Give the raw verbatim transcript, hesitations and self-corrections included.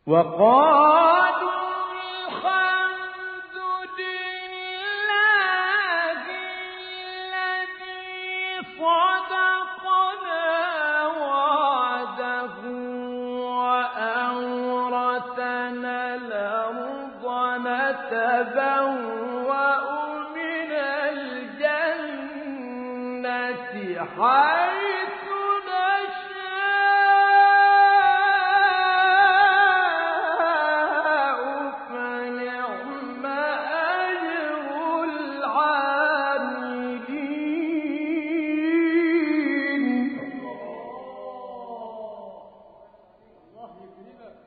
وقالوا الحمد لله الذي صدقنا وعده وأورثنا الأرض نتبوأ من الجنة حيث